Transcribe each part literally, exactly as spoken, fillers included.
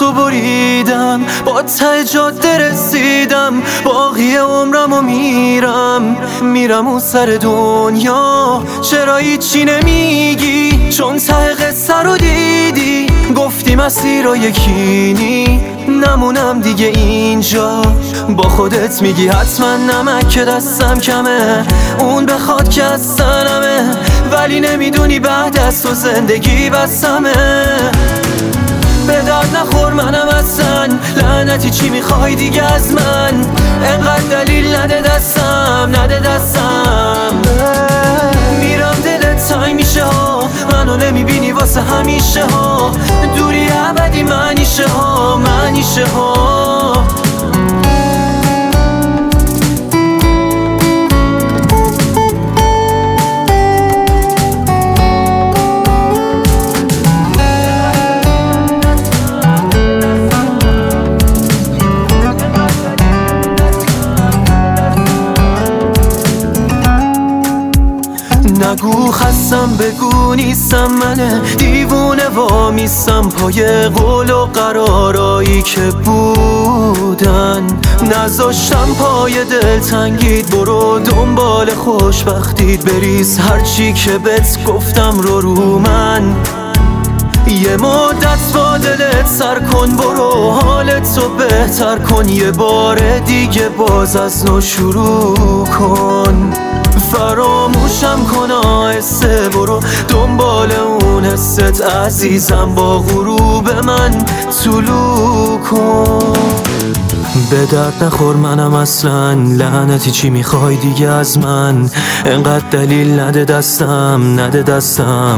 رو بریدم، با ته جاده رسیدم، باقی عمرمو میرم میرم اون سر دنیا. چرا هیچی نمیگی؟ چون ته قصه رو دیدی، گفتی مسیر رو یکی نی، نمونم دیگه اینجا. با خودت میگی حتما نمک که دستم کمه، اون بخواد که از سنمه، ولی نمیدونی بعد از تو زندگی بسمه. به درد نخور منم اصلا، لعنتی چی میخوای دیگه از من؟ انقدر دلیل نده دستم، نده دستم. میرم دلت تنگ میشه ها، منو نمیبینی واسه همیشه ها، دوری ابدی منیشه ها، منیشه ها. نگو خستم، بگو نیستم، منه دیوونه وامیستم پای قول و قرارایی که بودن. نذاشتم پای دل تنگید، برو دنبال خوشبختیت، بریز هرچی که بهت گفتم رو رو من. یه مدت با دلت سر کن، برو حالتو بهتر کن، یه بار دیگه باز از نو شروع کن. فراموشم کن آهسته، برو دنبال اون حست عزیزم، با غروب من طلوع کن. به درد نخور منم اصلا، لعنتی چی میخوای دیگه از من؟ انقدر دلیل نده دستم، نده دستم.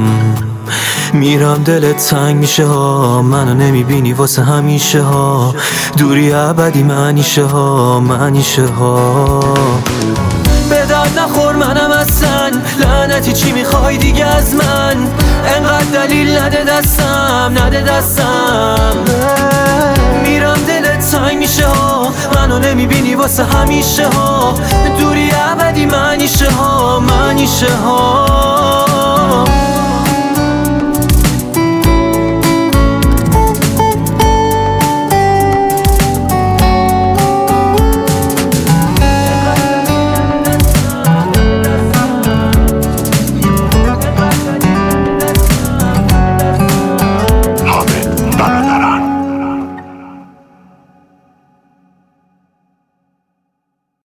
میرم دلت تنگ میشه ها، منو نمیبینی واسه همیشه ها، دوری ابدی منیشه ها، منیشه ها. به درد نخور منم اصلا، لعنتی چی میخوای دیگه از من؟ انقدر دلیل نده دستم، نده دستم. میرم دلت تنگ میشه ها، منو نمیبینی واسه همیشه ها، دوری ابدی منیشه ها، منیشه ها.